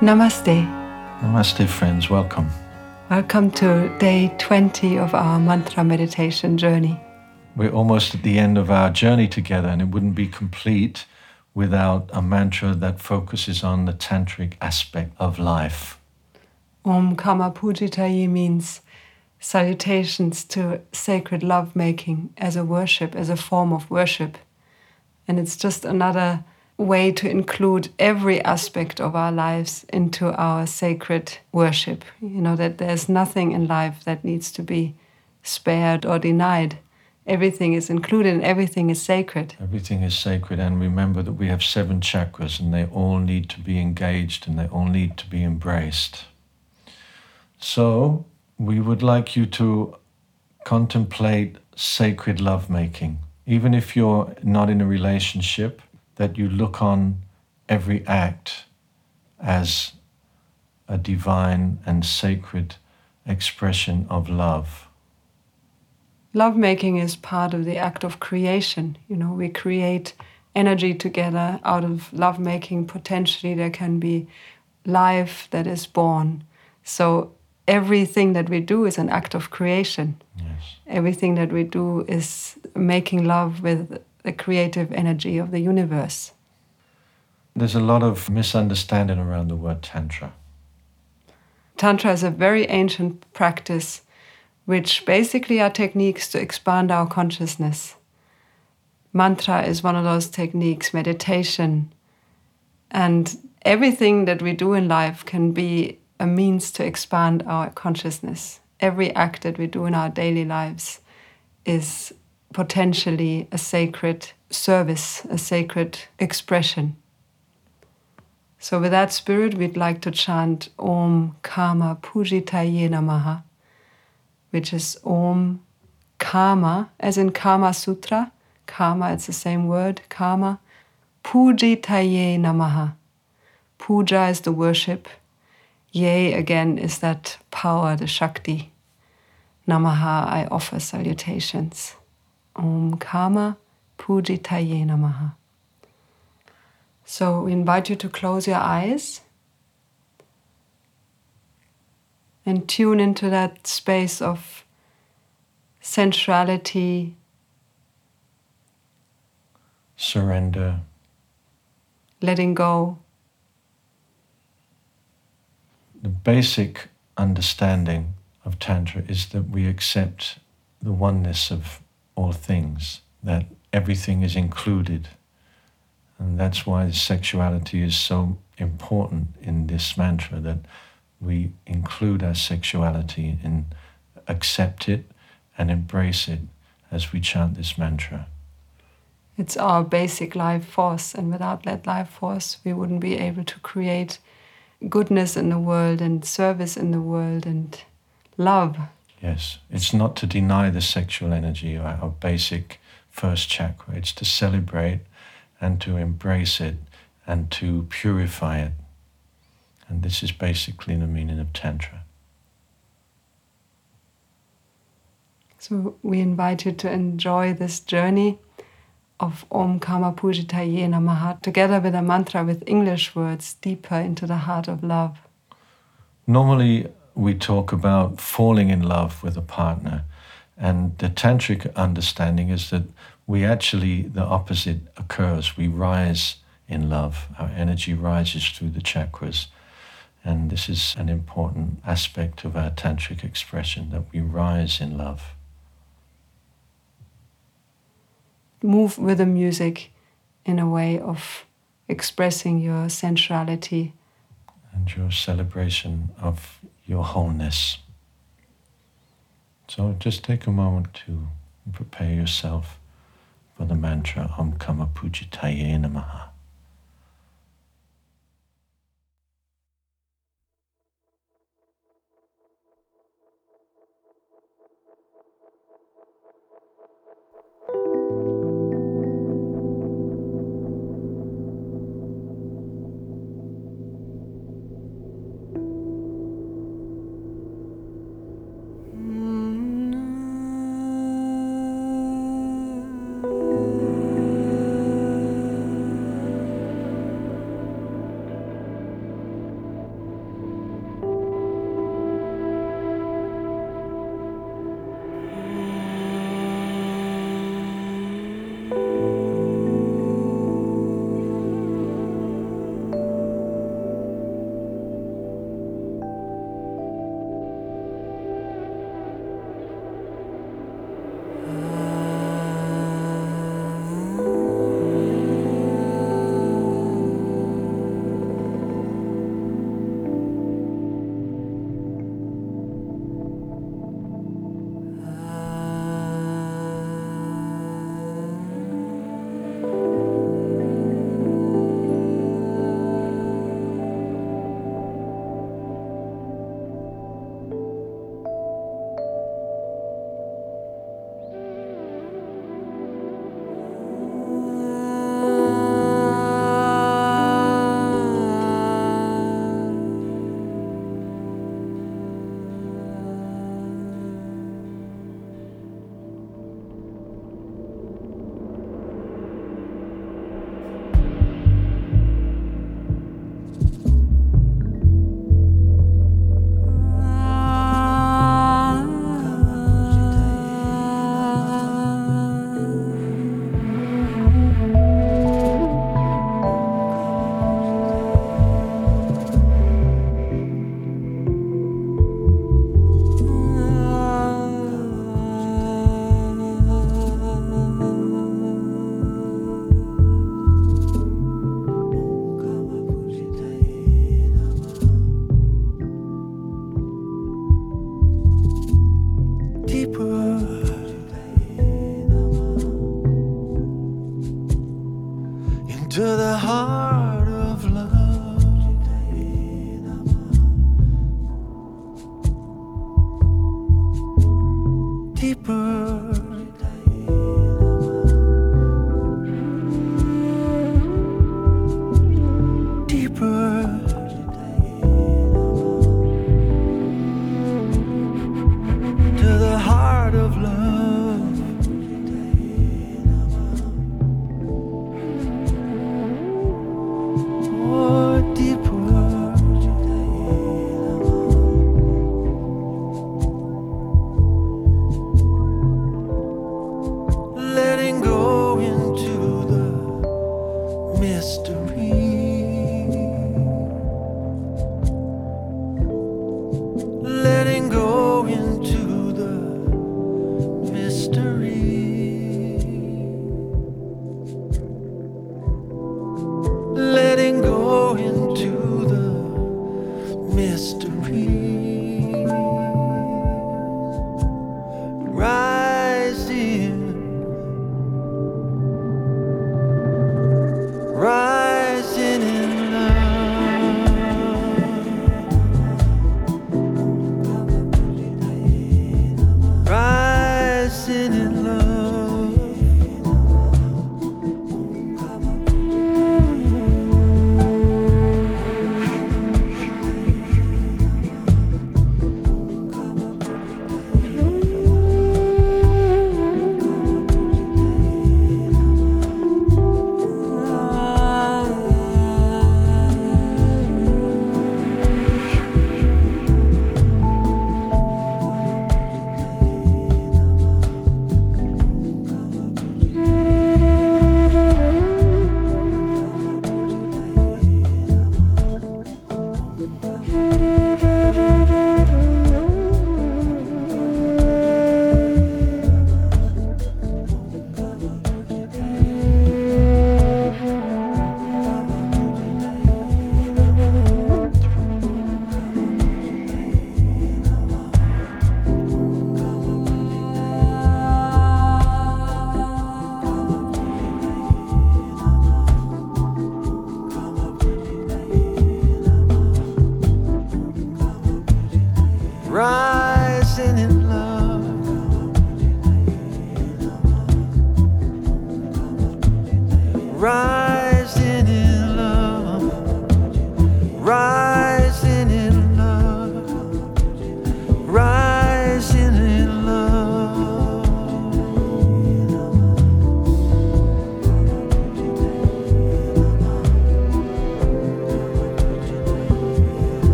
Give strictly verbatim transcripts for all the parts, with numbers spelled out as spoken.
Namaste. Namaste, friends. Welcome. Welcome to day twenty of our mantra meditation journey. We're almost at the end of our journey together, and it wouldn't be complete without a mantra that focuses on the tantric aspect of life. Om Karma Pujitaye means salutations to sacred lovemaking as a worship, as a form of worship. And it's just another way to include every aspect of our lives into our sacred worship. You know, that there's nothing in life that needs to be spared or denied. Everything is included and everything is sacred. Everything is sacred, and remember that we have seven chakras and they all need to be engaged and they all need to be embraced. So we would like you to contemplate sacred lovemaking. Even if you're not in a relationship, that you look on every act as a divine and sacred expression of love. Lovemaking is part of the act of creation. You know, we create energy together. Out of lovemaking, potentially there can be life that is born. So everything that we do is an act of creation. Yes. Everything that we do is making love with the creative energy of the universe. There's a lot of misunderstanding around the word Tantra. Tantra is a very ancient practice which basically are techniques to expand our consciousness. Mantra is one of those techniques, meditation. And everything that we do in life can be a means to expand our consciousness. Every act that we do in our daily lives is potentially a sacred service, a sacred expression. So with that spirit, we'd like to chant Om Karma Pujitaye Namaha, which is Om Karma, as in Kama Sutra. Karma, it's the same word, Karma. Pujitaye Namaha. Puja is the worship. Ye, again, is that power, the Shakti. Namaha, I offer salutations. Om Karma Pujitaye Namaha. So we invite you to close your eyes and tune into that space of sensuality, surrender, letting go. The basic understanding of Tantra is that we accept the oneness of all things, that everything is included. And that's why sexuality is so important in this mantra, that we include our sexuality and accept it and embrace it as we chant this mantra. It's our basic life force, and without that life force, we wouldn't be able to create goodness in the world and service in the world and love. Yes, it's not to deny the sexual energy, our, our basic first chakra. It's to celebrate and to embrace it and to purify it. And this is basically the meaning of Tantra. So we invite you to enjoy this journey of Om Karma Pujitaye Namaha together with a mantra with English words deeper into the heart of love. Normally we talk about falling in love with a partner, and the tantric understanding is that we actually, the opposite occurs. We rise in love. Our energy rises through the chakras. And this is an important aspect of our tantric expression, that we rise in love. Move with the music in a way of expressing your sensuality and your celebration of your wholeness. So just take a moment to prepare yourself for the mantra Om Karma Pujitaye Namaha. heart of love. Deeper.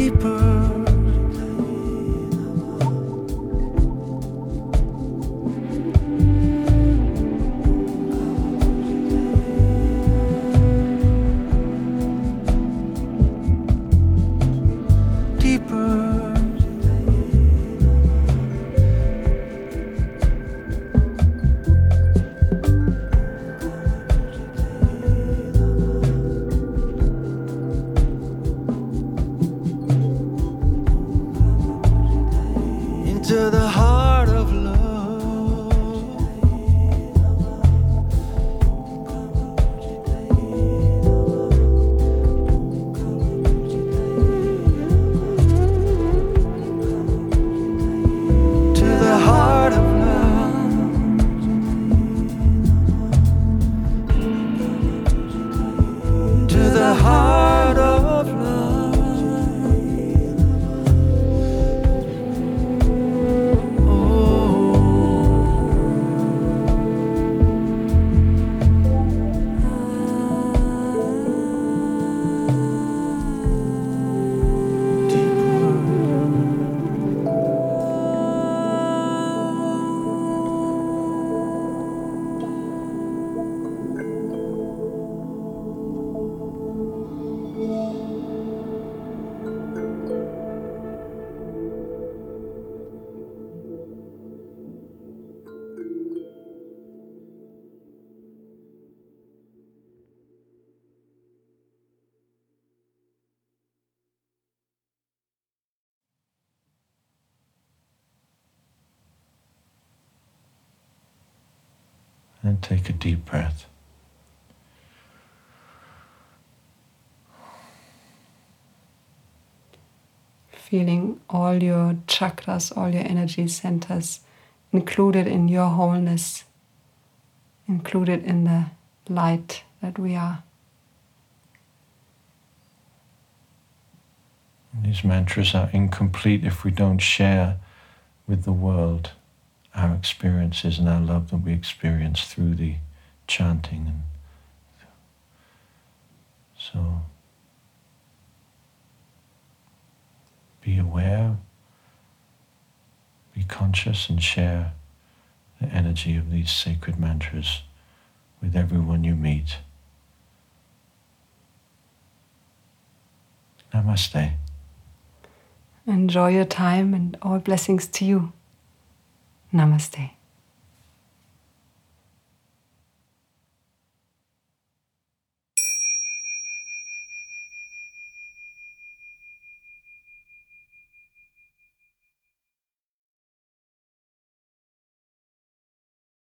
To the heart of love, to the heart of love, to the heart of love. And take a deep breath. Feeling all your chakras, all your energy centers included in your wholeness, included in the light that we are. And these mantras are incomplete if we don't share with the world our experiences and our love that we experience through the chanting. And so be aware, be conscious, and share the energy of these sacred mantras with everyone you meet. Namaste. Enjoy your time and all blessings to you. Namaste.